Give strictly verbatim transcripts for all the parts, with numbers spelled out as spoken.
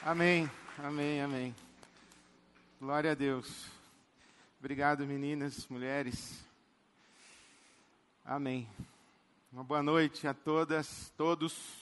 Amém, amém, amém. Glória a Deus. Obrigado, meninas, mulheres. Amém. Uma boa noite a todas, todos.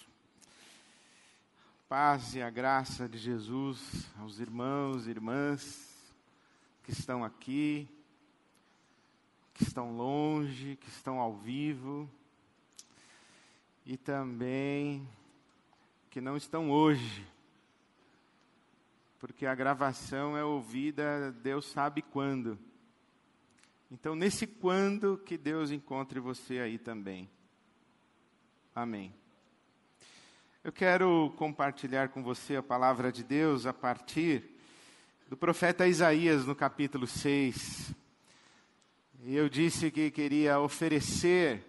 Paz e a graça de Jesus aos irmãos e irmãs que estão aqui, que estão longe, que estão ao vivo e também que não estão hoje, porque a gravação é ouvida Deus sabe quando. Então, nesse quando que Deus encontre você aí também. Amém. Eu quero compartilhar com você a palavra de Deus a partir do profeta Isaías, no capítulo seis. E eu disse que queria oferecer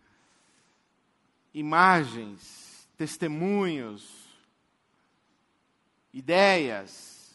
imagens, testemunhos, ideias,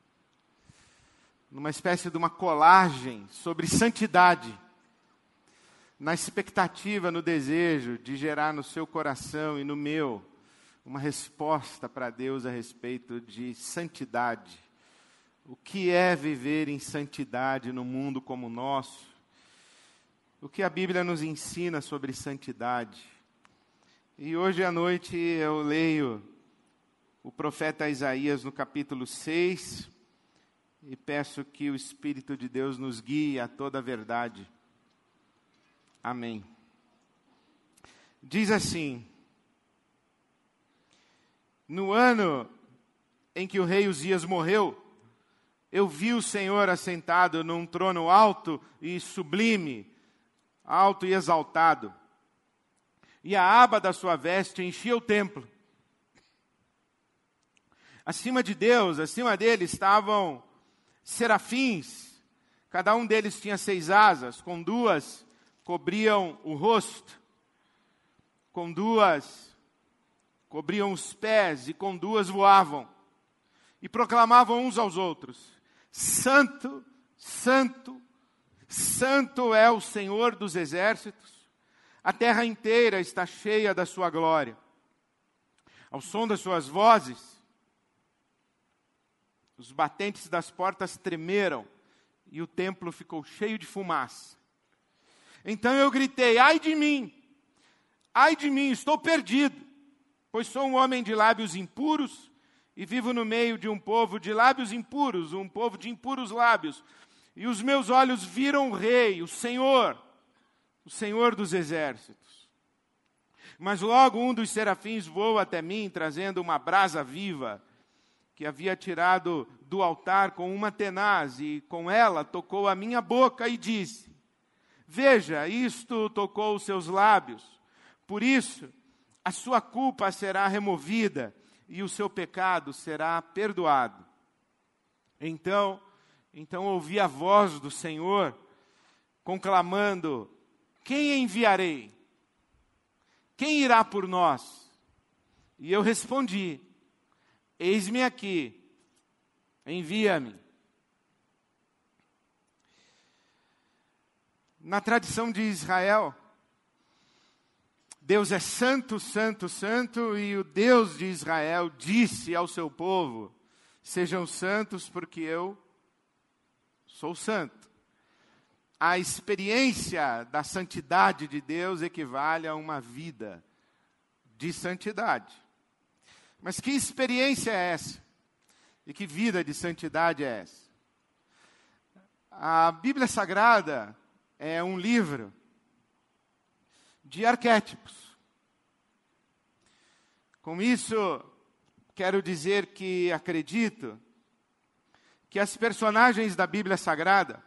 numa espécie de uma colagem sobre santidade, na expectativa, no desejo de gerar no seu coração e no meu uma resposta para Deus a respeito de santidade. O que é viver em santidade no mundo como o nosso? O que a Bíblia nos ensina sobre santidade? E hoje à noite eu leio o profeta Isaías no capítulo seis e peço que o Espírito de Deus nos guie a toda a verdade. Amém. Diz assim: no ano em que o rei Uzias morreu, eu vi o Senhor assentado num trono alto e sublime, alto e exaltado, e a aba da sua veste enchia o templo. Acima de Deus, acima dele estavam serafins, cada um deles tinha seis asas, com duas cobriam o rosto, com duas cobriam os pés e com duas voavam, e proclamavam uns aos outros: Santo, Santo, Santo é o Senhor dos exércitos, a terra inteira está cheia da sua glória. Ao som das suas vozes, os batentes das portas tremeram e o templo ficou cheio de fumaça. Então eu gritei: ai de mim, ai de mim, estou perdido, pois sou um homem de lábios impuros e vivo no meio de um povo de lábios impuros, um povo de impuros lábios. E os meus olhos viram o Rei, o Senhor, o Senhor dos exércitos. Mas logo um dos serafins voou até mim, trazendo uma brasa viva, que havia tirado do altar com uma tenaz, e com ela tocou a minha boca e disse: veja, isto tocou os seus lábios, por isso a sua culpa será removida e o seu pecado será perdoado. Então, então ouvi a voz do Senhor conclamando: quem enviarei? Quem irá por nós? E eu respondi: eis-me aqui, envia-me. Na tradição de Israel, Deus é santo, santo, santo, e o Deus de Israel disse ao seu povo: sejam santos porque eu sou santo. A experiência da santidade de Deus equivale a uma vida de santidade. Mas que experiência é essa? E que vida de santidade é essa? A Bíblia Sagrada é um livro de arquétipos. Com isso, quero dizer que acredito que as personagens da Bíblia Sagrada,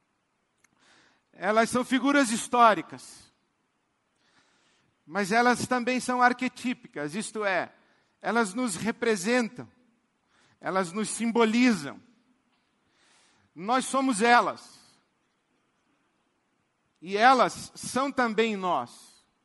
elas são figuras históricas, mas elas também são arquetípicas, isto é, elas nos representam, elas nos simbolizam. Nós somos elas. E elas são também nós.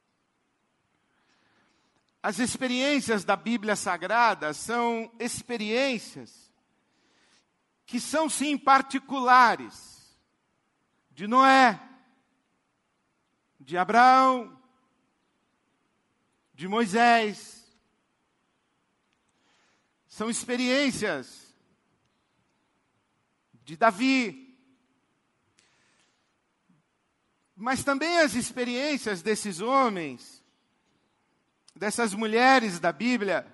As experiências da Bíblia Sagrada são experiências que são, sim, particulares. De Noé, de Abraão, de Moisés, são experiências de Davi, mas também as experiências desses homens, dessas mulheres da Bíblia,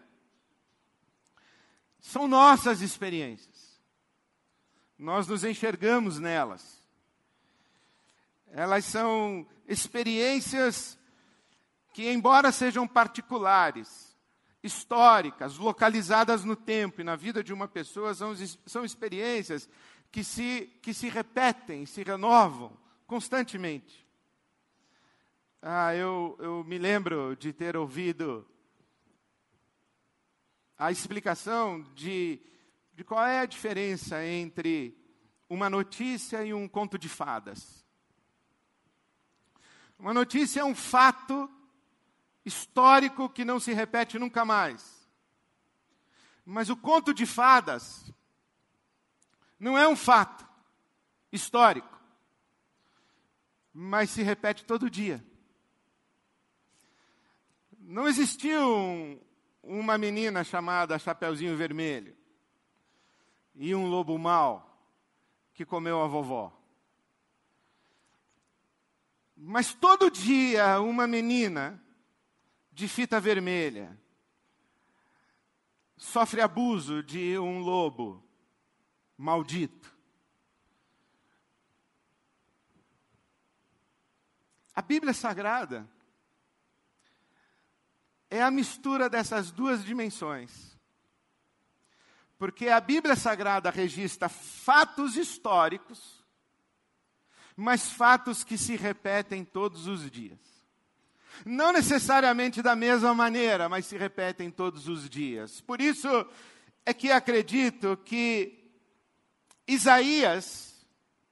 são nossas experiências. Nós nos enxergamos nelas. Elas são experiências que, embora sejam particulares, históricas, localizadas no tempo e na vida de uma pessoa, são, são experiências que se, que se repetem, se renovam constantemente. Ah, eu, eu me lembro de ter ouvido a explicação de, de qual é a diferença entre uma notícia e um conto de fadas. Uma notícia é um fato histórico que não se repete nunca mais. Mas o conto de fadas não é um fato histórico, mas se repete todo dia. Não existiu um, uma menina chamada Chapeuzinho Vermelho e um lobo mau que comeu a vovó. Mas todo dia uma menina de fita vermelha sofre abuso de um lobo maldito. A Bíblia Sagrada é a mistura dessas duas dimensões. Porque a Bíblia Sagrada registra fatos históricos, mas fatos que se repetem todos os dias. Não necessariamente da mesma maneira, mas se repetem todos os dias. Por isso é que acredito que Isaías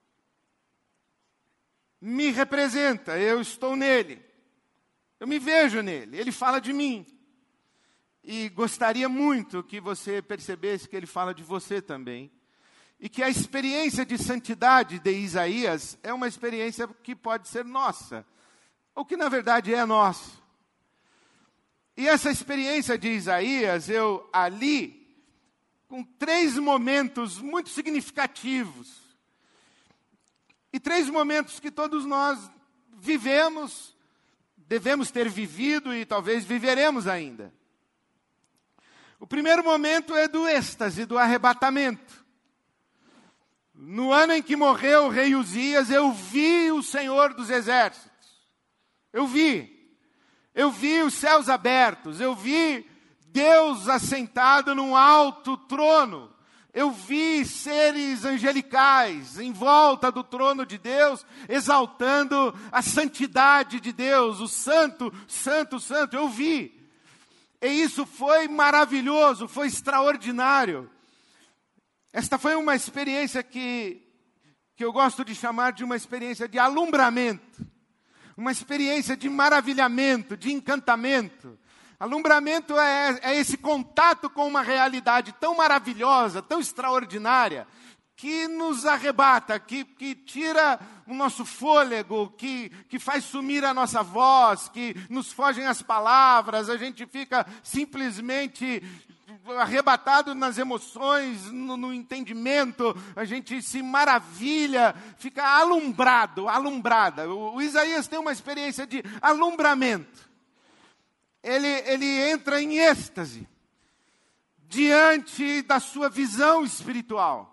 me representa, eu estou nele. Eu me vejo nele, ele fala de mim. E gostaria muito que você percebesse que ele fala de você também. E que a experiência de santidade de Isaías é uma experiência que pode ser nossa. Ou que na verdade é nossa. E essa experiência de Isaías, eu a li com três momentos muito significativos. E três momentos que todos nós vivemos, devemos ter vivido e talvez viveremos ainda. O primeiro momento é do êxtase, do arrebatamento. No ano em que morreu o rei Uzias, eu vi o Senhor dos Exércitos. Eu vi. Eu vi os céus abertos. Eu vi Deus assentado num alto trono. Eu vi seres angelicais em volta do trono de Deus, exaltando a santidade de Deus, o santo, santo, santo. Eu vi. E isso foi maravilhoso, foi extraordinário. Esta foi uma experiência que, que eu gosto de chamar de uma experiência de alumbramento. Uma experiência de maravilhamento, de encantamento. Alumbramento é, é esse contato com uma realidade tão maravilhosa, tão extraordinária, que nos arrebata, que, que tira o nosso fôlego, que, que faz sumir a nossa voz, que nos fogem as palavras, a gente fica simplesmente arrebatado nas emoções, no, no entendimento, a gente se maravilha, fica alumbrado, alumbrada. O, o Isaías tem uma experiência de alumbramento. Ele, ele entra em êxtase diante da sua visão espiritual.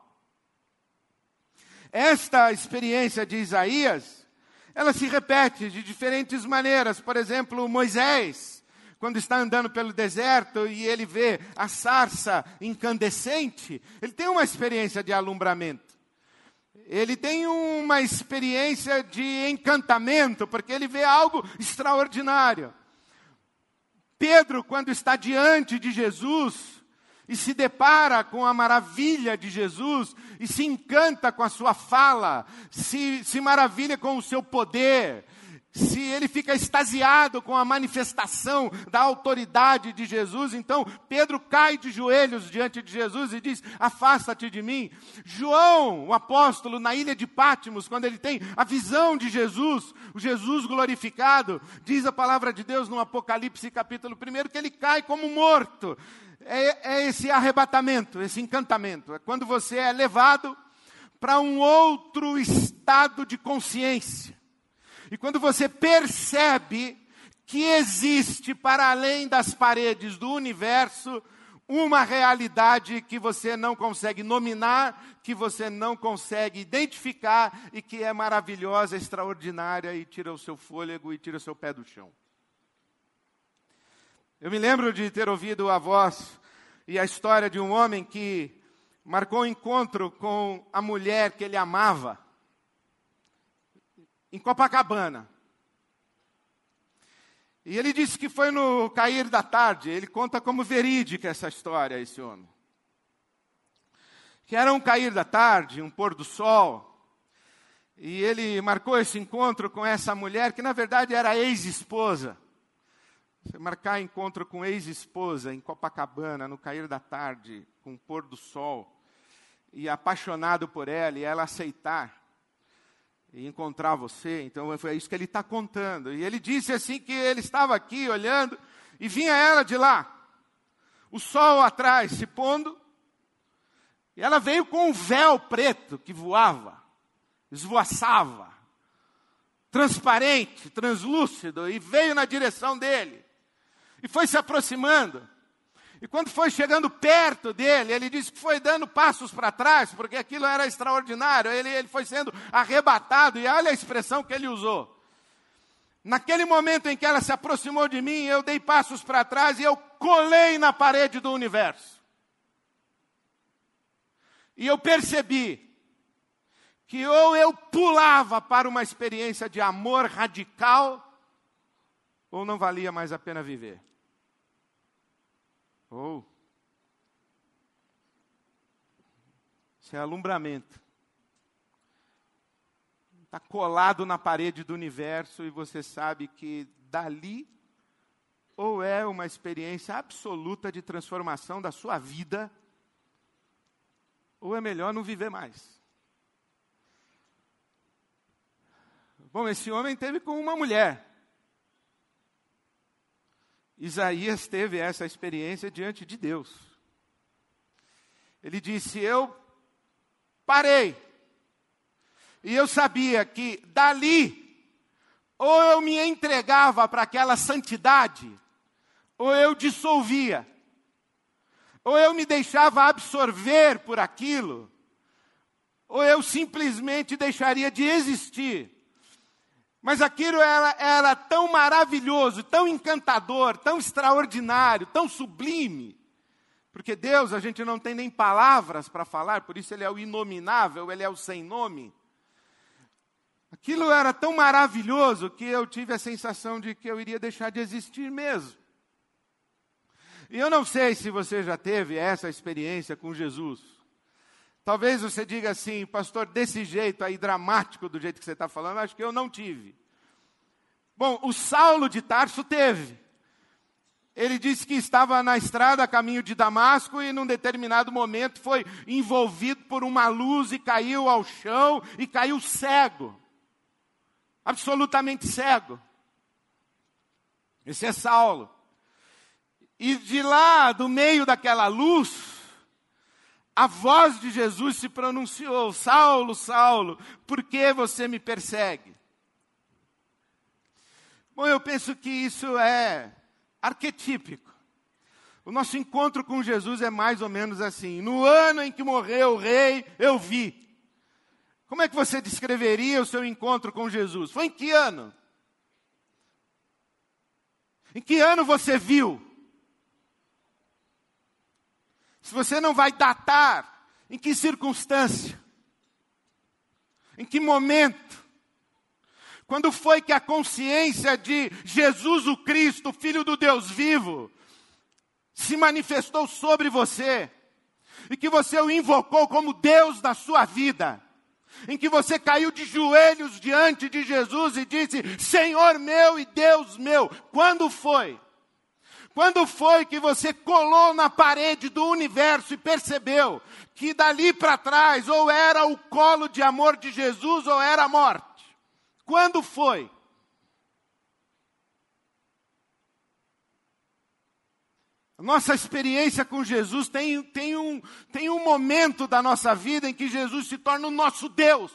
Esta experiência de Isaías, ela se repete de diferentes maneiras. Por exemplo, Moisés, quando está andando pelo deserto e ele vê a sarça incandescente, ele tem uma experiência de alumbramento. Ele tem uma experiência de encantamento, porque ele vê algo extraordinário. Pedro, quando está diante de Jesus e se depara com a maravilha de Jesus e se encanta com a sua fala, se, se maravilha com o seu poder, se ele fica extasiado com a manifestação da autoridade de Jesus, então Pedro cai de joelhos diante de Jesus e diz: afasta-te de mim. João, o apóstolo, na ilha de Pátimos, quando ele tem a visão de Jesus, o Jesus glorificado, diz a palavra de Deus no Apocalipse capítulo um, que ele cai como morto. É, é esse arrebatamento, esse encantamento. É quando você é levado para um outro estado de consciência. E quando você percebe que existe, para além das paredes do universo, uma realidade que você não consegue nominar, que você não consegue identificar e que é maravilhosa, extraordinária e tira o seu fôlego e tira o seu pé do chão. Eu me lembro de ter ouvido a voz e a história de um homem que marcou um encontro com a mulher que ele amava, em Copacabana. E ele disse que foi no cair da tarde. Ele conta como verídica essa história, esse homem. Que era um cair da tarde, um pôr do sol. E ele marcou esse encontro com essa mulher, que na verdade era ex-esposa. Você marcar encontro com ex-esposa em Copacabana, no cair da tarde, com o pôr do sol, e apaixonado por ela, e ela aceitar e encontrar você. Então foi isso que ele está contando. E ele disse assim que ele estava aqui olhando e vinha ela de lá, o sol atrás se pondo, e ela veio com um véu preto que voava, esvoaçava, transparente, translúcido, e veio na direção dele, e foi se aproximando. E quando foi chegando perto dele, ele disse que foi dando passos para trás, porque aquilo era extraordinário. Ele, ele foi sendo arrebatado, e olha a expressão que ele usou. Naquele momento em que ela se aproximou de mim, eu dei passos para trás e eu colei na parede do universo. E eu percebi que ou eu pulava para uma experiência de amor radical, ou não valia mais a pena viver. Ou, oh, isso é alumbramento. Está colado na parede do universo e você sabe que dali ou é uma experiência absoluta de transformação da sua vida, ou é melhor não viver mais. Bom, esse homem teve com uma mulher. Isaías teve essa experiência diante de Deus. Ele disse: eu parei. E eu sabia que dali, ou eu me entregava para aquela santidade, ou eu dissolvia. Ou eu me deixava absorver por aquilo, ou eu simplesmente deixaria de existir. Mas aquilo era, era tão maravilhoso, tão encantador, tão extraordinário, tão sublime. Porque Deus, a gente não tem nem palavras para falar, por isso Ele é o inominável, Ele é o sem nome. Aquilo era tão maravilhoso que eu tive a sensação de que eu iria deixar de existir mesmo. E eu não sei se você já teve essa experiência com Jesus. Talvez você diga assim: pastor, desse jeito aí, dramático do jeito que você está falando, acho que eu não tive. Bom, o Saulo de Tarso teve. Ele disse que estava na estrada a caminho de Damasco e num determinado momento foi envolvido por uma luz e caiu ao chão e caiu cego. Absolutamente cego. Esse é Saulo. E de lá, do meio daquela luz, a voz de Jesus se pronunciou: Saulo, Saulo, por que você me persegue? Bom, eu penso que isso é arquetípico. O nosso encontro com Jesus é mais ou menos assim: no ano em que morreu o rei, eu vi. Como é que você descreveria o seu encontro com Jesus? Foi em que ano? Em que ano você viu? Se você não vai datar, em que circunstância? Em que momento? Quando foi que a consciência de Jesus o Cristo, Filho do Deus vivo, se manifestou sobre você? E que você o invocou como Deus da sua vida? em que você caiu de joelhos diante de Jesus e disse: Senhor meu e Deus meu. Quando foi? Quando foi que você colou na parede do universo e percebeu que dali para trás ou era o colo de amor de Jesus ou era a morte? Quando foi? Nossa experiência com Jesus tem, tem, um, tem um momento da nossa vida em que Jesus se torna o nosso Deus.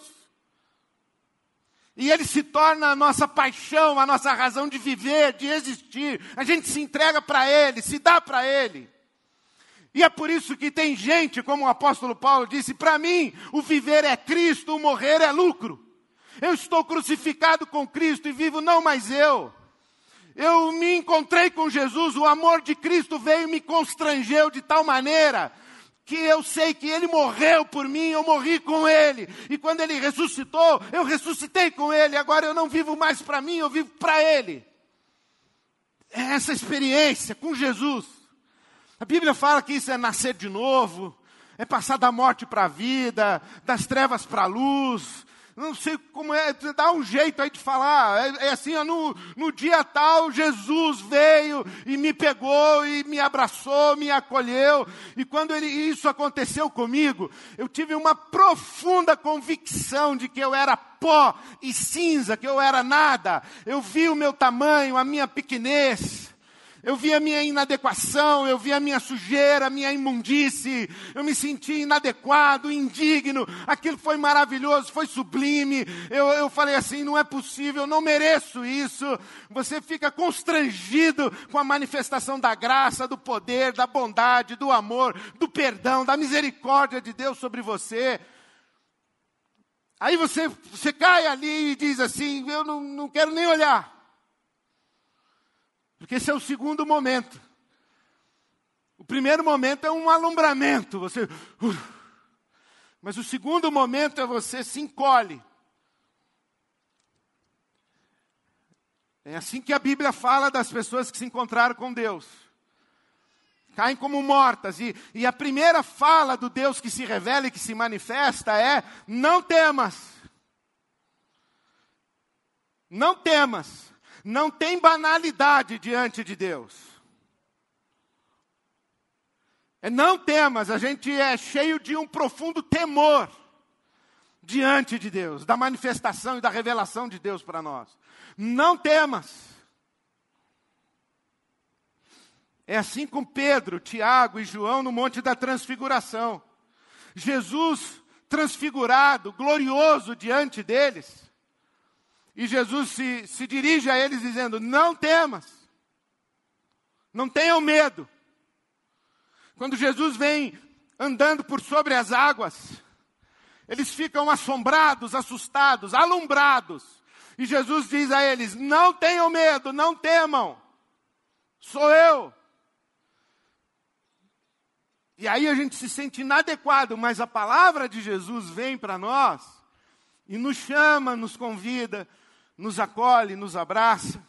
E Ele se torna a nossa paixão, a nossa razão de viver, de existir. A gente se entrega para Ele, se dá para Ele. E é por isso que tem gente, como o apóstolo Paulo disse, para mim o viver é Cristo, o morrer é lucro. Eu estou crucificado com Cristo e vivo não mais eu. Eu me encontrei com Jesus, o amor de Cristo veio e me constrangeu de tal maneira que eu sei que Ele morreu por mim, eu morri com Ele. E quando Ele ressuscitou, eu ressuscitei com Ele. Agora eu não vivo mais para mim, eu vivo para Ele. É essa experiência com Jesus. A Bíblia fala que isso é nascer de novo, é passar da morte para a vida, das trevas para a luz. Não sei como é, dá um jeito aí de falar. É, é assim, ó, no, no dia tal, Jesus veio e me pegou e me abraçou, me acolheu. E quando ele, isso aconteceu comigo, eu tive uma profunda convicção de que eu era pó e cinza, que eu era nada. Eu vi o meu tamanho, a minha pequenez. Eu vi a minha inadequação, eu vi a minha sujeira, a minha imundície. Eu me senti inadequado, indigno. Aquilo foi maravilhoso, foi sublime. Eu, eu falei assim, não é possível, eu não mereço isso. Você fica constrangido com a manifestação da graça, do poder, da bondade, do amor, do perdão, da misericórdia de Deus sobre você. Aí você, você cai ali e diz assim, eu não, não quero nem olhar. Porque esse é o segundo momento. O primeiro momento é um alumbramento. Você, uh, mas o segundo momento é você se encolhe. É assim que a Bíblia fala das pessoas que se encontraram com Deus. Caem como mortas. E, e a primeira fala do Deus que se revela e que se manifesta é: não temas. Não temas. Não tem banalidade diante de Deus. É não temas, a gente é cheio de um profundo temor diante de Deus, da manifestação e da revelação de Deus para nós. Não temas. É assim com Pedro, Tiago e João no Monte da Transfiguração. Jesus transfigurado, glorioso diante deles. E Jesus se, se dirige a eles dizendo: não temas, não tenham medo. Quando Jesus vem andando por sobre as águas, eles ficam assombrados, assustados, alumbrados. E Jesus diz a eles: não tenham medo, não temam, sou eu. E aí a gente se sente inadequado, mas a palavra de Jesus vem para nós e nos chama, nos convida, nos acolhe, nos abraça.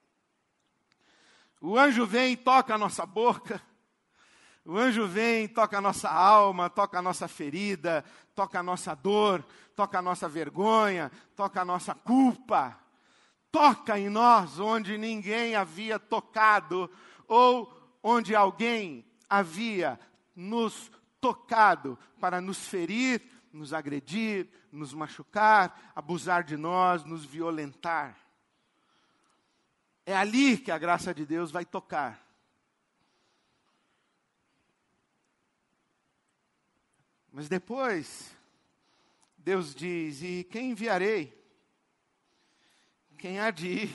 O anjo vem e toca a nossa boca. O anjo vem e toca a nossa alma, toca a nossa ferida, toca a nossa dor, toca a nossa vergonha, toca a nossa culpa. Toca em nós onde ninguém havia tocado ou onde alguém havia nos tocado para nos ferir, nos agredir, nos machucar, abusar de nós, nos violentar. É ali que a graça de Deus vai tocar. Mas depois, Deus diz: e quem enviarei? Quem há de ir?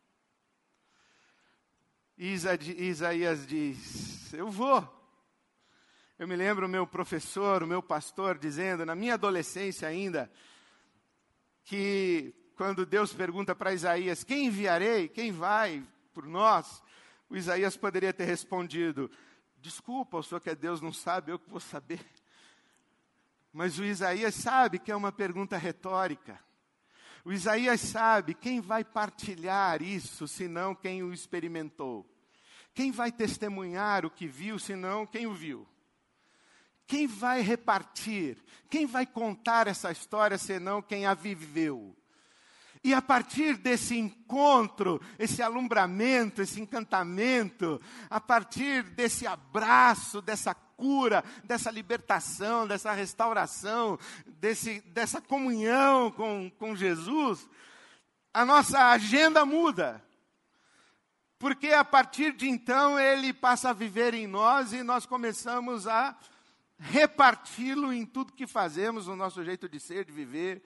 Isaías diz: eu vou. Eu me lembro o meu professor, o meu pastor, dizendo, na minha adolescência ainda, que quando Deus pergunta para Isaías: quem enviarei? Quem vai por nós? O Isaías poderia ter respondido: desculpa, o senhor que é Deus não sabe, eu que vou saber. Mas o Isaías sabe que é uma pergunta retórica. O Isaías sabe quem vai partilhar isso, senão quem o experimentou. Quem vai testemunhar o que viu, senão quem o viu. quem vai repartir? Quem vai contar essa história senão quem a viveu? E a partir desse encontro, esse alumbramento, esse encantamento, a partir desse abraço, dessa cura, dessa libertação, dessa restauração, desse, dessa comunhão com, com Jesus, a nossa agenda muda. Porque a partir de então ele passa a viver em nós e nós começamos a reparti-lo em tudo que fazemos, no nosso jeito de ser, de viver.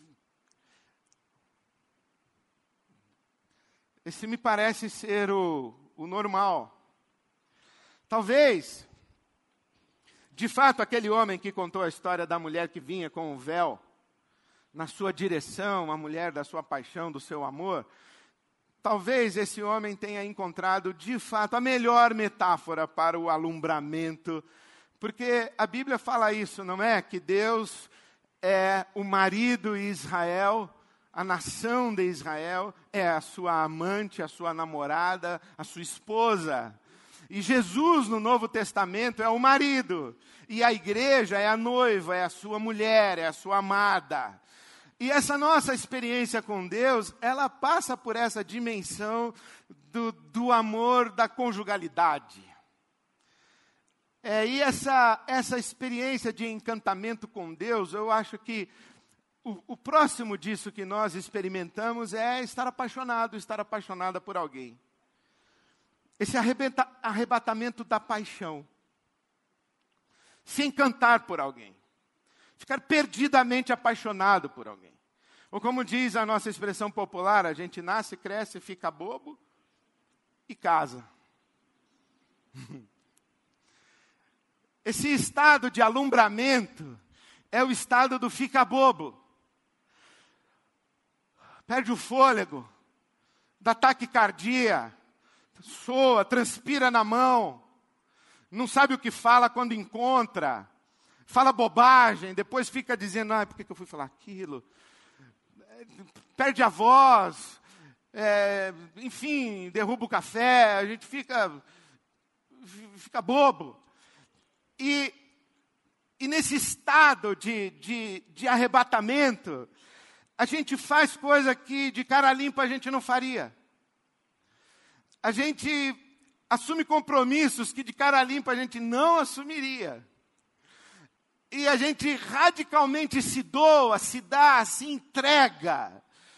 Esse me parece ser o, o normal. Talvez, de fato, aquele homem que contou a história da mulher que vinha com o véu na sua direção, a mulher da sua paixão, do seu amor, talvez esse homem tenha encontrado, de fato, a melhor metáfora para o alumbramento, porque a Bíblia fala isso, não é? Que Deus é o marido de Israel, a nação de Israel é a sua amante, a sua namorada, a sua esposa. E Jesus, no Novo Testamento, é o marido. E a igreja é a noiva, é a sua mulher, é a sua amada. E essa nossa experiência com Deus, ela passa por essa dimensão do, do amor, da conjugalidade. É, e essa, essa experiência de encantamento com Deus, eu acho que O, o próximo disso que nós experimentamos é estar apaixonado, estar apaixonada por alguém. Esse arrebenta, arrebatamento da paixão. Se encantar por alguém. Ficar perdidamente apaixonado por alguém. Ou como diz a nossa expressão popular, a gente nasce, cresce, fica bobo e casa. Esse estado de alumbramento é o estado do fica bobo. Perde o fôlego, dá taquicardia, soa, transpira na mão, não sabe o que fala quando encontra, fala bobagem, depois fica dizendo, ah, por que eu fui falar aquilo? Perde a voz, é, enfim, derruba o café, a gente fica, fica bobo. E, e nesse estado de, de, de arrebatamento, a gente faz coisa que de cara limpa a gente não faria. A gente assume compromissos que de cara limpa a gente não assumiria. E a gente radicalmente se doa, se dá, se entrega.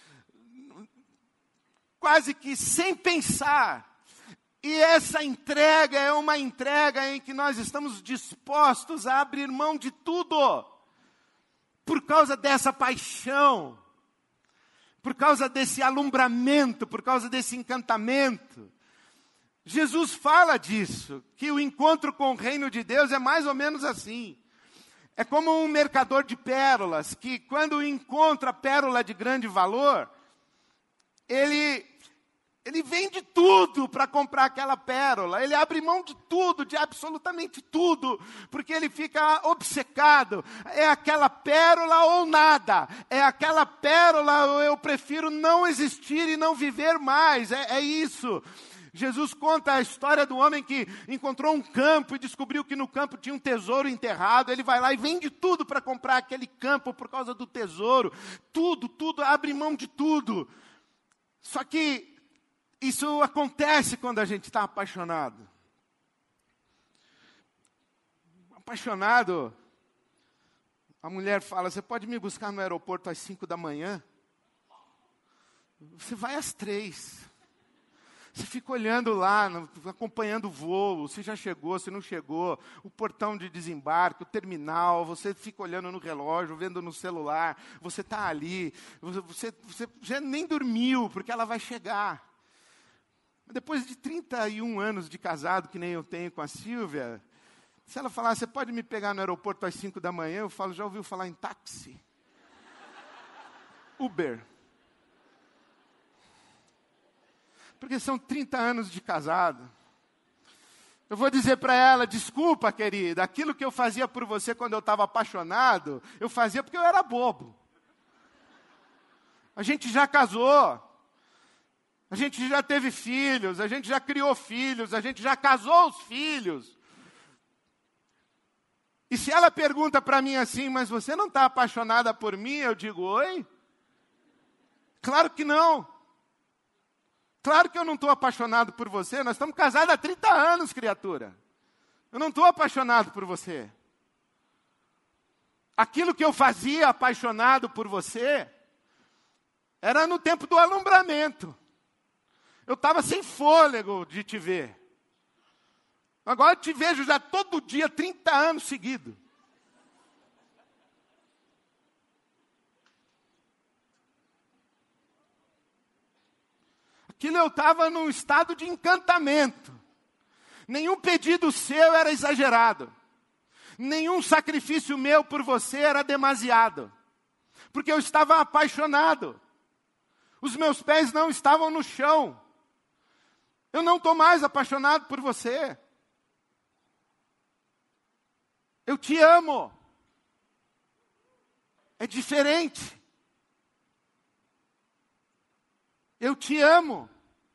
Quase que sem pensar. E essa entrega é uma entrega em que nós estamos dispostos a abrir mão de tudo. Por causa dessa paixão. Por causa desse alumbramento, por causa desse encantamento. Jesus fala disso, que o encontro com o reino de Deus é mais ou menos assim. É como um mercador de pérolas, que quando encontra pérola de grande valor, ele, ele vende tudo para comprar aquela pérola. Ele abre mão de tudo, de absolutamente tudo, porque ele fica obcecado. É aquela pérola ou nada. É aquela pérola ou eu prefiro não existir e não viver mais. É, é isso. Jesus conta a história do homem que encontrou um campo e descobriu que no campo tinha um tesouro enterrado. Ele vai lá e vende tudo para comprar aquele campo por causa do tesouro. Tudo, tudo, abre mão de tudo. Só que isso acontece quando a gente está apaixonado. Apaixonado, a mulher fala, você pode me buscar no aeroporto às cinco da manhã? Você vai às três. Você fica olhando lá, no, acompanhando o voo, se já chegou, se não chegou, o portão de desembarque, o terminal, você fica olhando no relógio, vendo no celular, você está ali, você, você já nem dormiu, porque ela vai chegar. Depois de trinta e um anos de casado, que nem eu tenho com a Silvia, se ela falar, você pode me pegar no aeroporto às cinco da manhã, eu falo, já ouviu falar em táxi? Uber. Porque são trinta anos de casado. Eu vou dizer para ela, desculpa, querida, aquilo que eu fazia por você quando eu estava apaixonado, eu fazia porque eu era bobo. A gente já casou. A gente já teve filhos, a gente já criou filhos, a gente já casou os filhos. E se ela pergunta para mim assim, mas você não está apaixonada por mim? Eu digo, oi? Claro que não. Claro que eu não estou apaixonado por você. Nós estamos casados há trinta anos, criatura. Eu não estou apaixonado por você. Aquilo que eu fazia apaixonado por você, era no tempo do alumbramento. Eu estava sem fôlego de te ver. Agora eu te vejo já todo dia, trinta anos seguidos. Aquilo eu estava num estado de encantamento. Nenhum pedido seu era exagerado. Nenhum sacrifício meu por você era demasiado. Porque eu estava apaixonado. Os meus pés não estavam no chão. Eu não estou mais apaixonado por você. Eu te amo. É diferente. Eu te amo.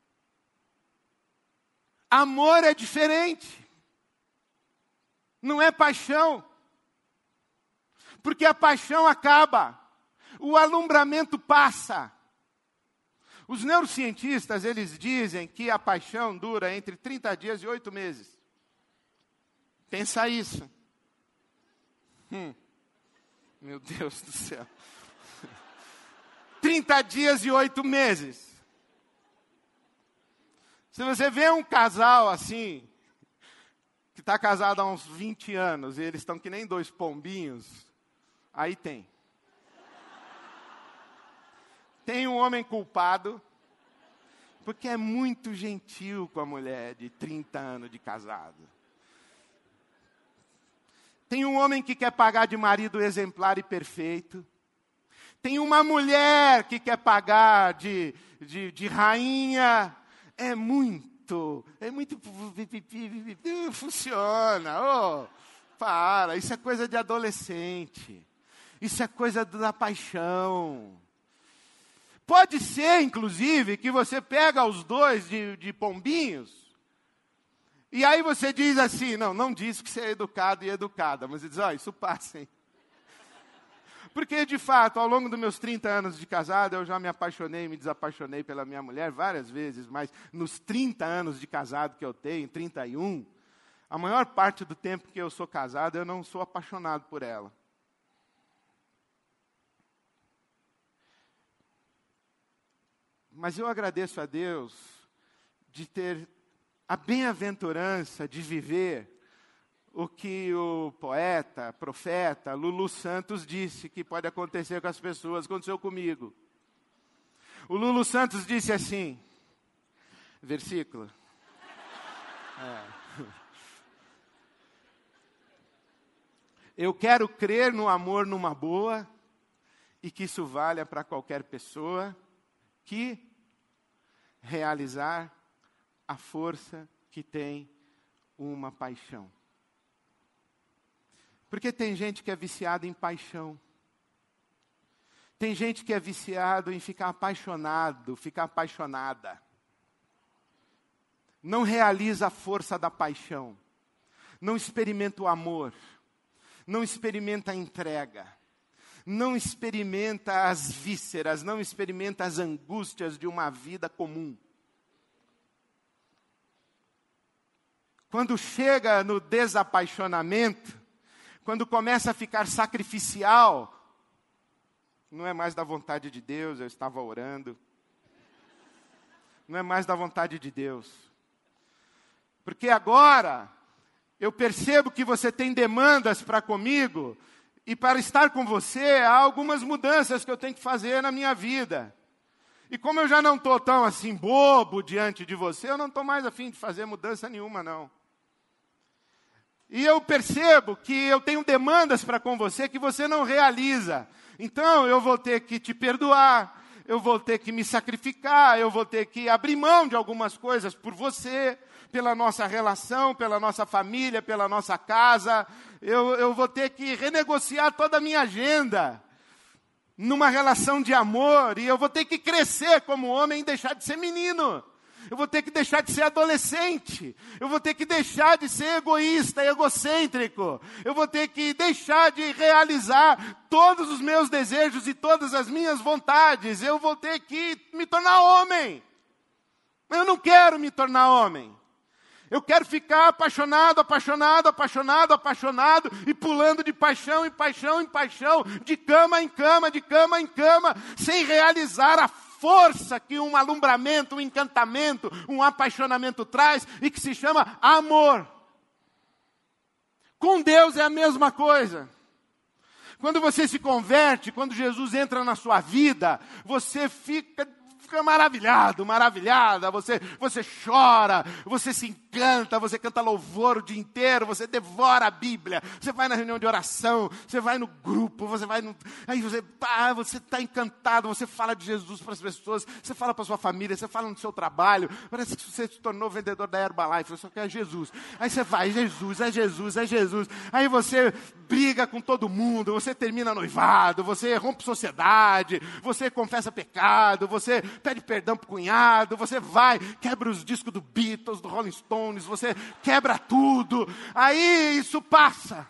Amor é diferente. Não é paixão. Porque a paixão acaba. O alumbramento passa. Os neurocientistas, eles dizem que a paixão dura entre trinta dias e oito meses. Pensa isso. Hum. Meu Deus do céu. trinta dias e oito meses. Se você vê um casal assim, que está casado há uns vinte anos, e eles estão que nem dois pombinhos, aí tem. Tem um homem culpado, porque é muito gentil com a mulher de trinta anos de casado. Tem um homem que quer pagar de marido exemplar e perfeito. Tem uma mulher que quer pagar de, de, de rainha. É muito, é muito... Funciona. Oh, para, isso é coisa de adolescente. Isso é coisa da paixão. Pode ser, inclusive, que você pega os dois de, de pombinhos, e aí você diz assim, não, não diz que você é educado e educada, mas diz, ó, oh, isso passa, hein? Porque, de fato, ao longo dos meus trinta anos de casado, eu já me apaixonei e me desapaixonei pela minha mulher várias vezes, mas nos trinta anos de casado que eu tenho, trinta e um, a maior parte do tempo que eu sou casado, eu não sou apaixonado por ela. Mas eu agradeço a Deus de ter a bem-aventurança de viver o que o poeta, profeta, Lulu Santos disse que pode acontecer com as pessoas, aconteceu comigo. O Lulu Santos disse assim, versículo. É. Eu quero crer no amor numa boa e que isso valha para qualquer pessoa que realizar a força que tem uma paixão. Porque tem gente que é viciada em paixão. Tem gente que é viciado em ficar apaixonado, ficar apaixonada. Não realiza a força da paixão. Não experimenta o amor. Não experimenta a entrega. Não experimenta as vísceras, não experimenta as angústias de uma vida comum. Quando chega no desapaixonamento, quando começa a ficar sacrificial, não é mais da vontade de Deus, eu estava orando. Não é mais da vontade de Deus. Porque agora, eu percebo que você tem demandas para comigo, e para estar com você, há algumas mudanças que eu tenho que fazer na minha vida. E como eu já não estou tão assim bobo diante de você, eu não estou mais a fim de fazer mudança nenhuma, não. E eu percebo que eu tenho demandas para com você que você não realiza. Então eu vou ter que te perdoar, eu vou ter que me sacrificar, eu vou ter que abrir mão de algumas coisas por você, pela nossa relação, pela nossa família, pela nossa casa. Eu, eu vou ter que renegociar toda a minha agenda numa relação de amor. E eu vou ter que crescer como homem e deixar de ser menino. Eu vou ter que deixar de ser adolescente. Eu vou ter que deixar de ser egoísta, egocêntrico. Eu vou ter que deixar de realizar todos os meus desejos e todas as minhas vontades. Eu vou ter que me tornar homem. Eu não quero me tornar homem. Eu quero ficar apaixonado, apaixonado, apaixonado, apaixonado, e pulando de paixão em paixão em paixão, de cama em cama, de cama em cama, sem realizar a força que um alumbramento, um encantamento, um apaixonamento traz, e que se chama amor. Com Deus é a mesma coisa. Quando você se converte, quando Jesus entra na sua vida, você fica... fica maravilhado, maravilhada, você, você chora, você se encanta, você canta louvor o dia inteiro, você devora a Bíblia, você vai na reunião de oração, você vai no grupo, você vai no... Aí você ah, você está encantado, você fala de Jesus para as pessoas, você fala para a sua família, você fala no seu trabalho, parece que você se tornou vendedor da Herbalife, você só quer Jesus. Aí você vai, Jesus, é Jesus, é Jesus. Aí você briga com todo mundo, você termina noivado, você rompe sociedade, você confessa pecado, você pede perdão pro cunhado, você vai, quebra os discos do Beatles, do Rolling Stones, você quebra tudo. Aí isso passa.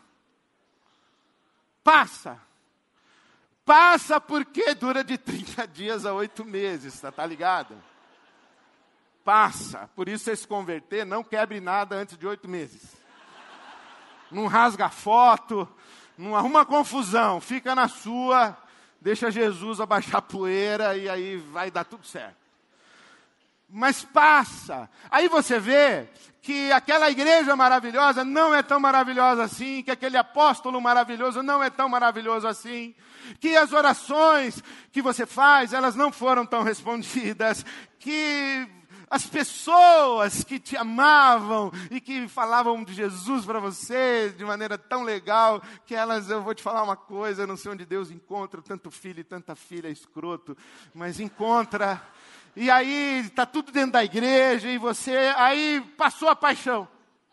Passa. Passa porque dura de trinta dias a oito meses, tá, tá ligado? Passa. Por isso, você se converter, não quebre nada antes de oito meses. Não rasga foto, não arruma confusão, fica na sua... Deixa Jesus abaixar a poeira e aí vai dar tudo certo. Mas passa. Aí você vê que aquela igreja maravilhosa não é tão maravilhosa assim, que aquele apóstolo maravilhoso não é tão maravilhoso assim, que as orações que você faz, elas não foram tão respondidas, que... as pessoas que te amavam e que falavam de Jesus para você de maneira tão legal, que elas, eu vou te falar uma coisa, eu não sei onde Deus encontra tanto filho e tanta filha escroto, mas encontra, e aí está tudo dentro da igreja, e você, aí passou a paixão.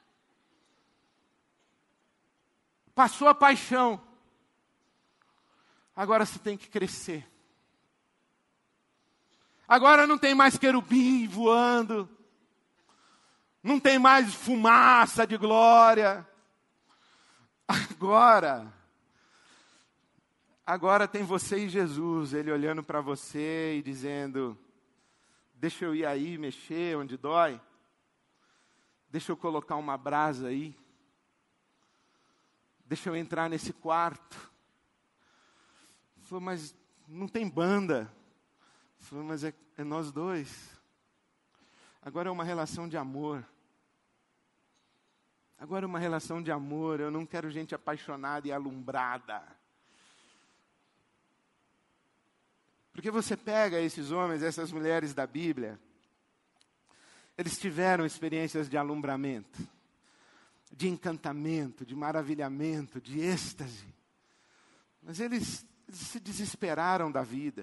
Passou a paixão. Agora você tem que crescer. Agora não tem mais querubim voando. Não tem mais fumaça de glória. Agora, agora tem você e Jesus, Ele olhando para você e dizendo, deixa eu ir aí mexer onde dói. Deixa eu colocar uma brasa aí. Deixa eu entrar nesse quarto. Falei, mas não tem banda. Falei, mas é, é nós dois. Agora é uma relação de amor. Agora é uma relação de amor. Eu não quero gente apaixonada e alumbrada. Porque você pega esses homens, essas mulheres da Bíblia, eles tiveram experiências de alumbramento, de encantamento, de maravilhamento, de êxtase. Mas eles, eles se desesperaram da vida.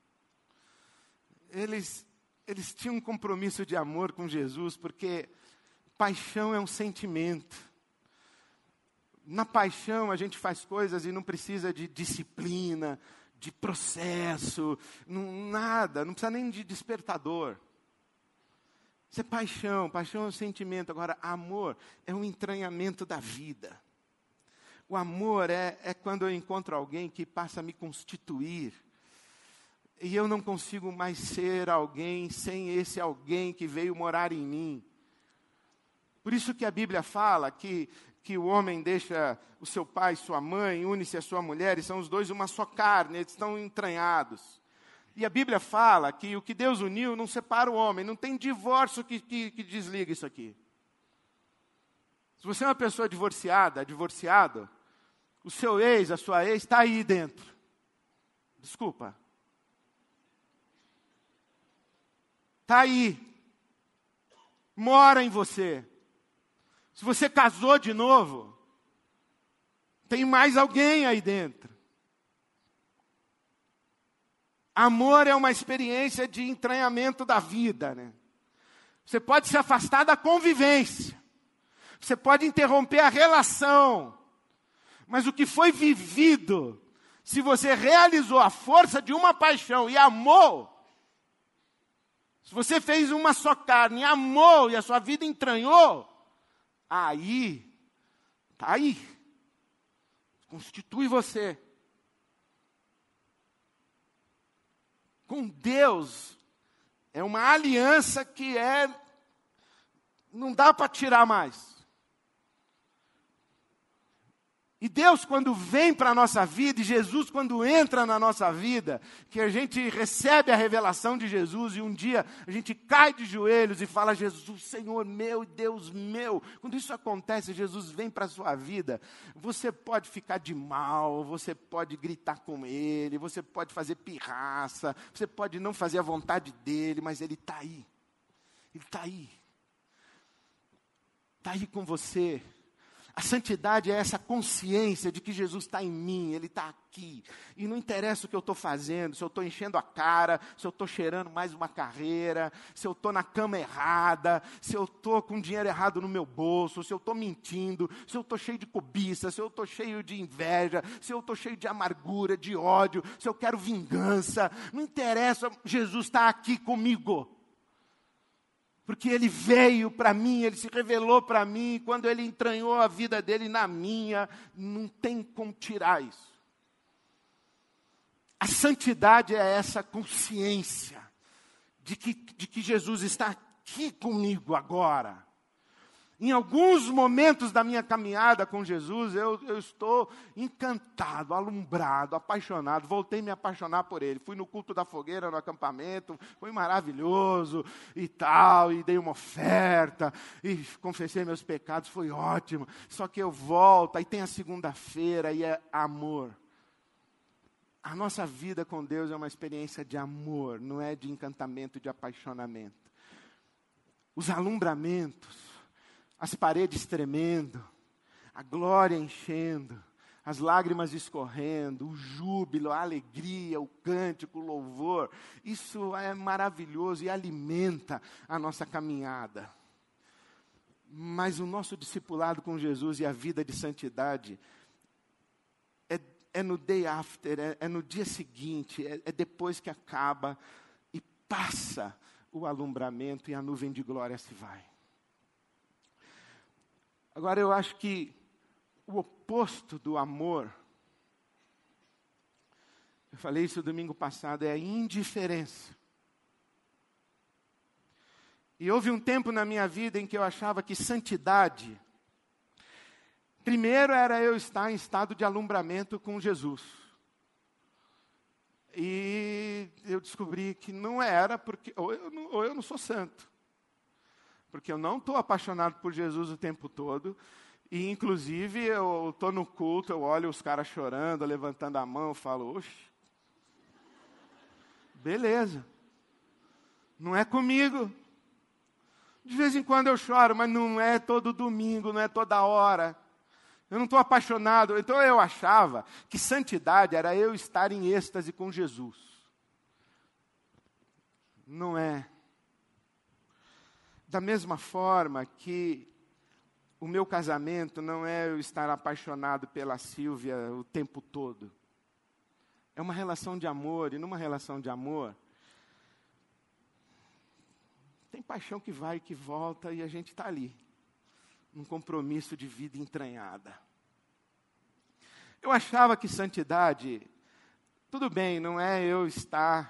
Eles, eles tinham um compromisso de amor com Jesus, porque paixão é um sentimento. Na paixão a gente faz coisas e não precisa de disciplina, de processo, não, nada, não precisa nem de despertador. Isso é paixão, paixão é um sentimento. Agora, amor é um entranhamento da vida. O amor é, é quando eu encontro alguém que passa a me constituir. E eu não consigo mais ser alguém sem esse alguém que veio morar em mim. Por isso que a Bíblia fala que, que o homem deixa o seu pai e sua mãe, une-se à sua mulher, e são os dois uma só carne, eles estão entranhados. E a Bíblia fala que o que Deus uniu não separa o homem, não tem divórcio que, que, que desliga isso aqui. Se você é uma pessoa divorciada, divorciado, o seu ex, a sua ex, está aí dentro. Desculpa. Está aí. Mora em você. Se você casou de novo, tem mais alguém aí dentro. Amor é uma experiência de entranhamento da vida, né? Você pode se afastar da convivência. Você pode interromper a relação. Mas o que foi vivido, se você realizou a força de uma paixão e amou, se você fez uma só carne, amou e a sua vida entranhou, aí, está aí, constitui você. Com Deus, é uma aliança que é, não dá para tirar mais. E Deus, quando vem para a nossa vida, e Jesus, quando entra na nossa vida, que a gente recebe a revelação de Jesus, e um dia a gente cai de joelhos e fala, Jesus, Senhor meu e Deus meu. Quando isso acontece, Jesus vem para a sua vida, você pode ficar de mal, você pode gritar com Ele, você pode fazer pirraça, você pode não fazer a vontade dEle, mas Ele está aí. Ele está aí. Está aí com você. A santidade é essa consciência de que Jesus está em mim, Ele está aqui. E não interessa o que eu estou fazendo, se eu estou enchendo a cara, se eu estou cheirando mais uma carreira, se eu estou na cama errada, se eu estou com dinheiro errado no meu bolso, se eu estou mentindo, se eu estou cheio de cobiça, se eu estou cheio de inveja, se eu estou cheio de amargura, de ódio, se eu quero vingança. Não interessa, Jesus está aqui comigo. Porque Ele veio para mim, Ele se revelou para mim, quando Ele entranhou a vida dEle na minha, não tem como tirar isso. A santidade é essa consciência de que, de que Jesus está aqui comigo agora. Em alguns momentos da minha caminhada com Jesus, eu, eu estou encantado, alumbrado, apaixonado. Voltei a me apaixonar por Ele. Fui no culto da fogueira, no acampamento, foi maravilhoso e tal, e dei uma oferta, e confessei meus pecados, foi ótimo. Só que eu volto, aí tem a segunda-feira, e é amor. A nossa vida com Deus é uma experiência de amor, não é de encantamento, de apaixonamento. Os alumbramentos, as paredes tremendo, a glória enchendo, as lágrimas escorrendo, o júbilo, a alegria, o cântico, o louvor. Isso é maravilhoso e alimenta a nossa caminhada. Mas o nosso discipulado com Jesus e a vida de santidade é, é no day after, é, é no dia seguinte, é, é depois que acaba e passa o alumbramento e a nuvem de glória se vai. Agora, eu acho que o oposto do amor, eu falei isso domingo passado, é a indiferença. E houve um tempo na minha vida em que eu achava que santidade, primeiro era eu estar em estado de alumbramento com Jesus. E eu descobri que não era, porque ou eu não, ou eu não sou santo. Porque eu não estou apaixonado por Jesus o tempo todo. E, inclusive, eu estou no culto, eu olho os caras chorando, levantando a mão, eu falo, oxe, beleza, não é comigo. De vez em quando eu choro, mas não é todo domingo, não é toda hora. Eu não estou apaixonado. Então, eu achava que santidade era eu estar em êxtase com Jesus. Não é. Da mesma forma que o meu casamento não é eu estar apaixonado pela Sílvia o tempo todo. É uma relação de amor, e numa relação de amor, tem paixão que vai e que volta, e a gente está ali, num compromisso de vida entranhada. Eu achava que santidade, tudo bem, não é eu estar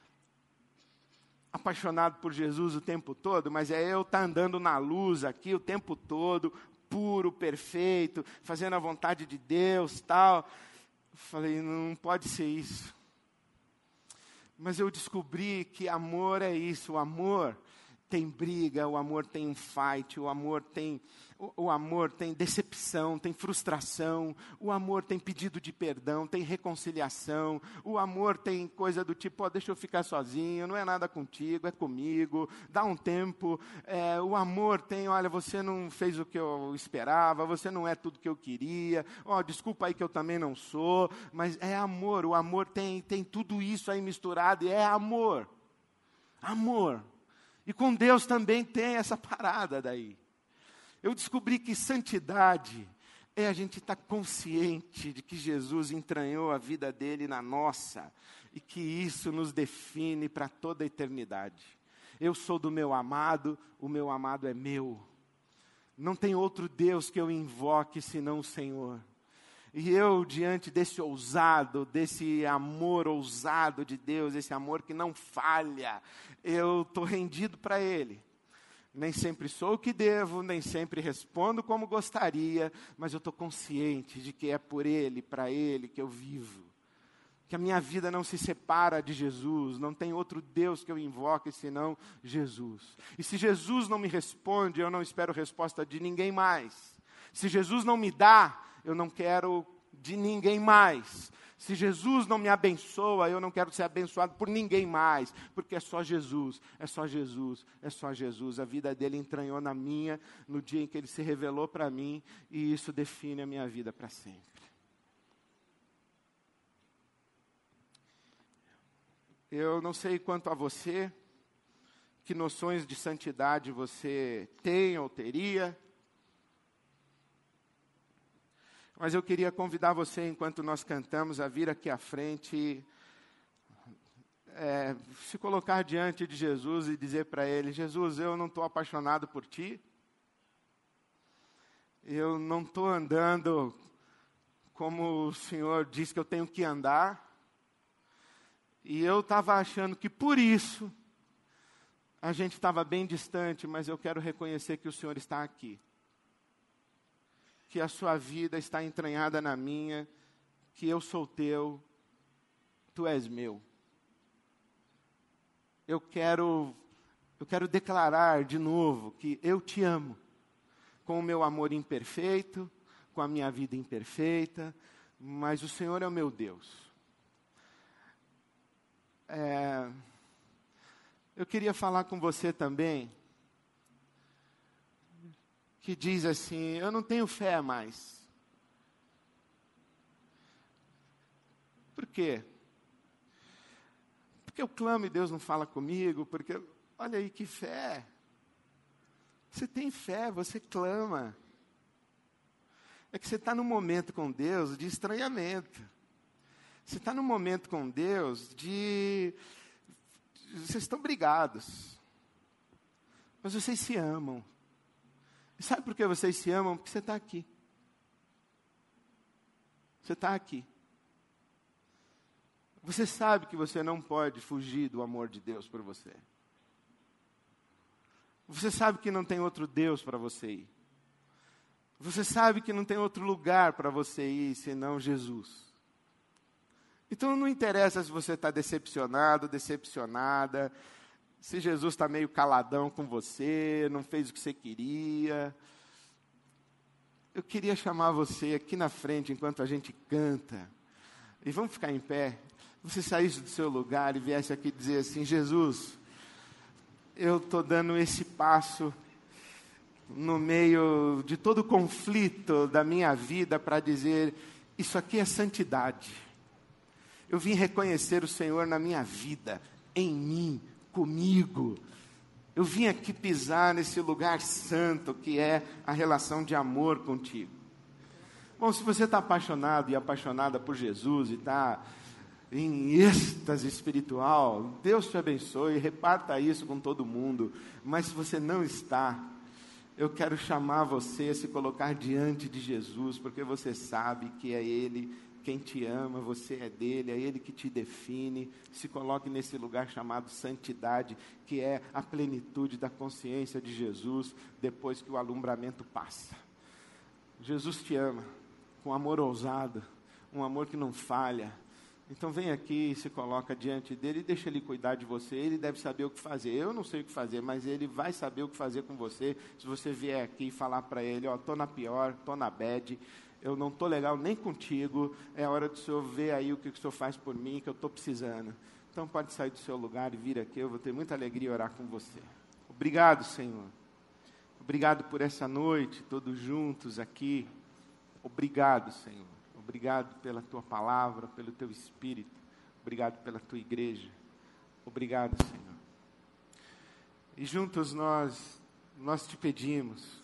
apaixonado por Jesus o tempo todo, mas é eu estar andando na luz aqui o tempo todo, puro, perfeito, fazendo a vontade de Deus, tal. Eu falei, não pode ser isso. Mas eu descobri que amor é isso, o amor tem briga, o amor tem um fight, o amor tem, o, o amor tem decepção, tem frustração, o amor tem pedido de perdão, tem reconciliação, o amor tem coisa do tipo, oh, deixa eu ficar sozinho, não é nada contigo, é comigo, dá um tempo. É, o amor tem, olha, você não fez o que eu esperava, você não é tudo que eu queria, oh, desculpa aí que eu também não sou, mas é amor, o amor tem, tem tudo isso aí misturado, e é amor, amor. E com Deus também tem essa parada daí. Eu descobri que santidade é a gente estar consciente de que Jesus entranhou a vida dele na nossa, e que isso nos define para toda a eternidade. Eu sou do meu amado, o meu amado é meu. Não tem outro Deus que eu invoque senão o Senhor. E eu, diante desse ousado, desse amor ousado de Deus, esse amor que não falha, eu estou rendido para Ele. Nem sempre sou o que devo, nem sempre respondo como gostaria, mas eu estou consciente de que é por Ele, para Ele que eu vivo. Que a minha vida não se separa de Jesus, não tem outro Deus que eu invoque senão Jesus. E se Jesus não me responde, eu não espero resposta de ninguém mais. Se Jesus não me dá, eu não quero de ninguém mais. Se Jesus não me abençoa, eu não quero ser abençoado por ninguém mais, porque é só Jesus, é só Jesus, é só Jesus. A vida dele entranhou na minha, no dia em que ele se revelou para mim, e isso define a minha vida para sempre. Eu não sei quanto a você, que noções de santidade você tem ou teria, mas eu queria convidar você, enquanto nós cantamos, a vir aqui à frente e é, se colocar diante de Jesus e dizer para Ele: Jesus, eu não estou apaixonado por Ti, eu não estou andando como o Senhor diz que eu tenho que andar, e eu estava achando que por isso a gente estava bem distante, mas eu quero reconhecer que o Senhor está aqui. Que a sua vida está entranhada na minha, que eu sou teu, tu és meu. Eu quero, eu quero declarar de novo que eu te amo, com o meu amor imperfeito, com a minha vida imperfeita, mas o Senhor é o meu Deus. É, eu queria falar com você também, que diz assim: eu não tenho fé mais. Por quê? Porque eu clamo e Deus não fala comigo, porque, olha aí que fé. Você tem fé, você clama. É que você está num momento com Deus de estranhamento. Você está num momento com Deus de... Vocês estão brigados. Mas vocês se amam. E sabe por que vocês se amam? Porque você está aqui. Você está aqui. Você sabe que você não pode fugir do amor de Deus por você. Você sabe que não tem outro Deus para você ir. Você sabe que não tem outro lugar para você ir senão Jesus. Então não interessa se você está decepcionado, decepcionada, se Jesus está meio caladão com você, não fez o que você queria. Eu queria chamar você aqui na frente, enquanto a gente canta, e vamos ficar em pé. Você saísse do seu lugar e viesse aqui dizer assim: Jesus, eu estou dando esse passo no meio de todo o conflito da minha vida para dizer: isso aqui é santidade. Eu vim reconhecer o Senhor na minha vida, em mim, comigo. Eu vim aqui pisar nesse lugar santo que é a relação de amor contigo. Bom, se você está apaixonado e apaixonada por Jesus e está em êxtase espiritual, Deus te abençoe, reparta isso com todo mundo. Mas se você não está, eu quero chamar você a se colocar diante de Jesus, porque você sabe que é Ele quem te ama, você é dele, é Ele que te define. Se coloque nesse lugar chamado santidade, que é a plenitude da consciência de Jesus, depois que o alumbramento passa. Jesus te ama, com amor ousado, um amor que não falha. Então vem aqui e se coloca diante dele e deixa ele cuidar de você. Ele deve saber o que fazer. Eu não sei o que fazer, mas ele vai saber o que fazer com você. Se você vier aqui e falar para ele: ó, estou na pior, estou na bad, eu não estou legal nem contigo, é hora do Senhor ver aí o que o Senhor faz por mim, que eu estou precisando. Então pode sair do seu lugar e vir aqui, eu vou ter muita alegria orar com você. Obrigado, Senhor. Obrigado por essa noite, todos juntos aqui. Obrigado, Senhor. Obrigado pela Tua palavra, pelo Teu Espírito. Obrigado pela Tua igreja. Obrigado, Senhor. E juntos nós, nós te pedimos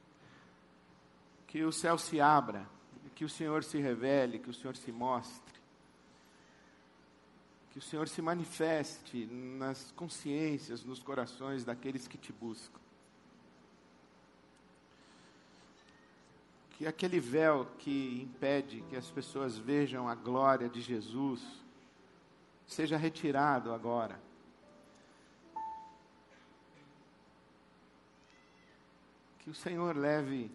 que o céu se abra, que o Senhor se revele, que o Senhor se mostre. Que o Senhor se manifeste nas consciências, nos corações daqueles que te buscam. Que aquele véu que impede que as pessoas vejam a glória de Jesus seja retirado agora. Que o Senhor leve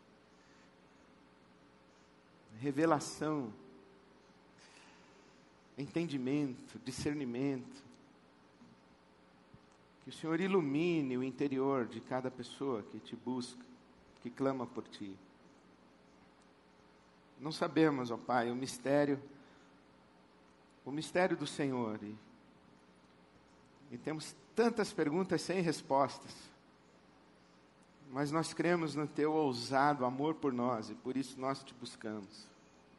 revelação, entendimento, discernimento. Que o Senhor ilumine o interior de cada pessoa que te busca, que clama por ti. Não sabemos, ó Pai, o mistério, o mistério do Senhor. E, e temos tantas perguntas sem respostas. Mas nós cremos no teu ousado amor por nós e por isso nós te buscamos.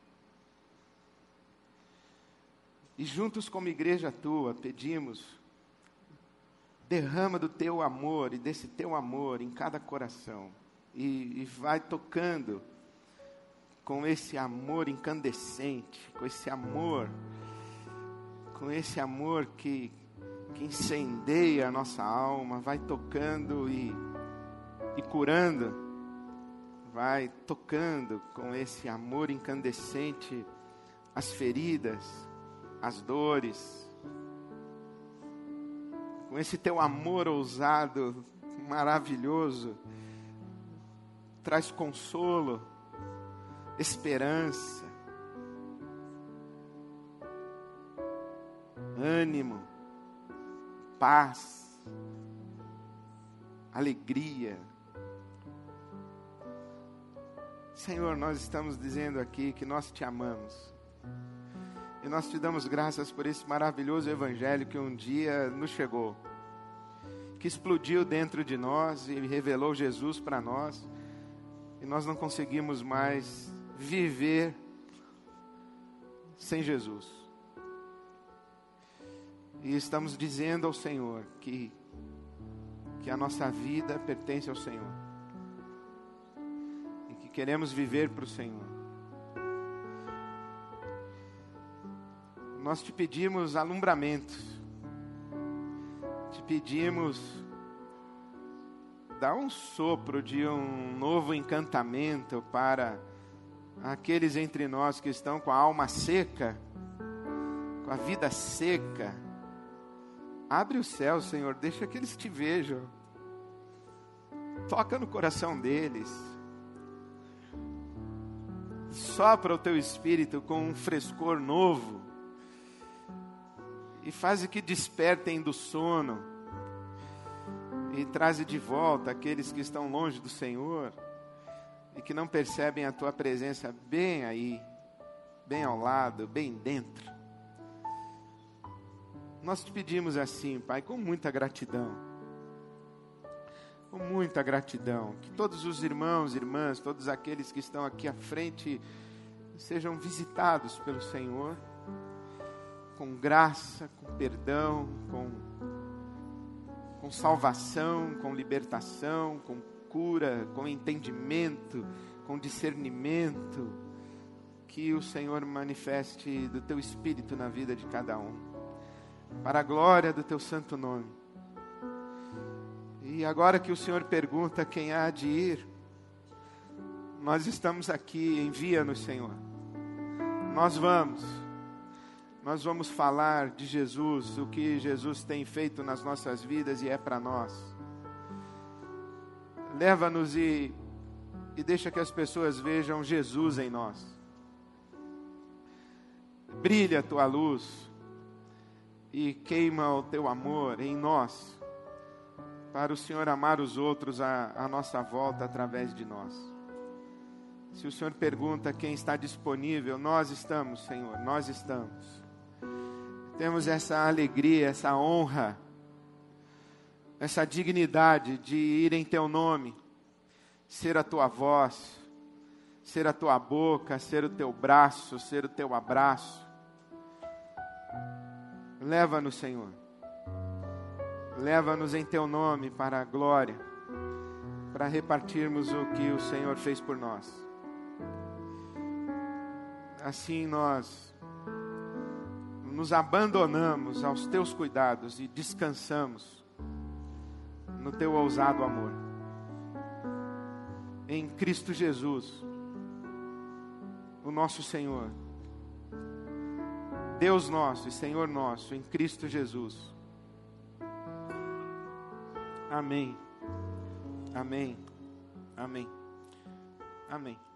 E juntos como igreja tua pedimos, derrama do teu amor e desse teu amor em cada coração. E, e vai tocando com esse amor incandescente, com esse amor, com esse amor que, que incendeia a nossa alma, vai tocando e, e curando, vai tocando com esse amor incandescente as feridas, as dores, com esse teu amor ousado, maravilhoso, traz consolo, esperança, ânimo, paz, alegria. Senhor, nós estamos dizendo aqui que nós te amamos. E nós te damos graças por esse maravilhoso evangelho que um dia nos chegou, que explodiu dentro de nós e revelou Jesus para nós. E nós não conseguimos mais viver sem Jesus. E estamos dizendo ao Senhor que, que a nossa vida pertence ao Senhor. E que queremos viver para o Senhor. Nós te pedimos alumbramento. Te pedimos, dá um sopro de um novo encantamento para aqueles entre nós que estão com a alma seca, com a vida seca. Abre o céu, Senhor, deixa que eles te vejam. Toca no coração deles. Sopra o teu espírito com um frescor novo. E faz que despertem do sono. E traze de volta aqueles que estão longe do Senhor. E que não percebem a tua presença bem aí, bem ao lado, bem dentro. Nós te pedimos assim, Pai, com muita gratidão. Com muita gratidão. Que todos os irmãos, irmãs, todos aqueles que estão aqui à frente, sejam visitados pelo Senhor. Com graça, com perdão, com, com salvação, com libertação, com cura, com entendimento, com discernimento, que o Senhor manifeste do teu Espírito na vida de cada um, para a glória do teu santo nome. E agora que o Senhor pergunta quem há de ir, nós estamos aqui, envia-nos, Senhor. Nós vamos, nós vamos falar de Jesus, o que Jesus tem feito nas nossas vidas e é para nós. Leva-nos e, e deixa que as pessoas vejam Jesus em nós. Brilha a tua luz e queima o teu amor em nós, para o Senhor amar os outros à, à nossa volta através de nós. Se o Senhor pergunta quem está disponível, nós estamos, Senhor, nós estamos. Temos essa alegria, essa honra, essa dignidade de ir em teu nome, ser a tua voz, ser a tua boca, ser o teu braço, ser o teu abraço. Leva-nos, Senhor. Leva-nos em teu nome para a glória, para repartirmos o que o Senhor fez por nós. Assim nós nos abandonamos aos teus cuidados e descansamos no teu ousado amor. Em Cristo Jesus, o nosso Senhor, Deus nosso e Senhor nosso, em Cristo Jesus. Amém. Amém. Amém. Amém.